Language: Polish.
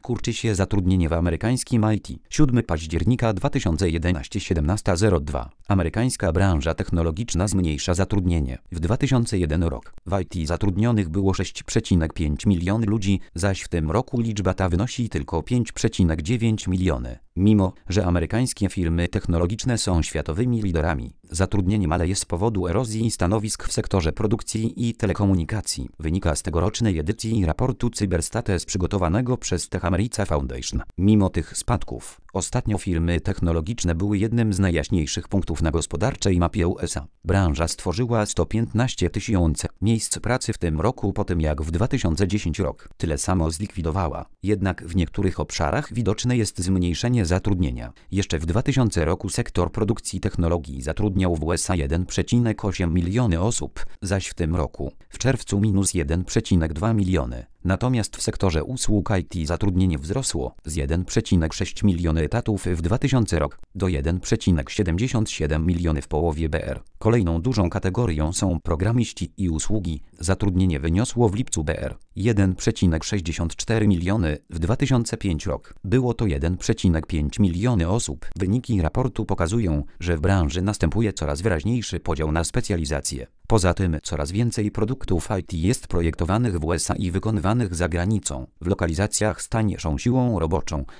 kurczy się zatrudnienie w amerykańskim IT. 7 października 2011 17:02. Amerykańska branża technologiczna zmniejsza zatrudnienie. W 2001 rok w IT zatrudnionych było 6,5 miliony ludzi, zaś w tym roku liczba ta wynosi tylko 5,9 miliony. Mimo że amerykańskie firmy technologiczne są światowymi liderami, zatrudnienie maleje z powodu erozji stanowisk w sektorze produkcji i telekomunikacji. Wynika z tegorocznej edycji raportu Cyberstates przygotowanego przez Tech America Foundation. Mimo tych spadków, ostatnio firmy technologiczne były jednym z najjaśniejszych punktów na gospodarczej mapie USA. Branża stworzyła 115 tysięcy miejsc pracy w tym roku, po tym jak w 2010 rok tyle samo zlikwidowała. Jednak w niektórych obszarach widoczne jest zmniejszenie zatrudnienia. Jeszcze w 2000 roku sektor produkcji technologii zatrudniał w USA 1,8 miliony osób, zaś w tym roku, w czerwcu, minus 1,2 miliony. Natomiast w sektorze usług IT zatrudnienie wzrosło z 1,6 miliony etatów w 2000 rok do 1,77 miliony w połowie BR. Kolejną dużą kategorią są programiści i usługi. Zatrudnienie wyniosło w lipcu BR 1,64 miliony, w 2005 rok było to 1,5 miliony osób. Wyniki raportu pokazują, że w branży następuje coraz wyraźniejszy podział na specjalizacje. Poza tym coraz więcej produktów IT jest projektowanych w USA i wykonywanych za granicą, w lokalizacjach z tańszą siłą roboczą,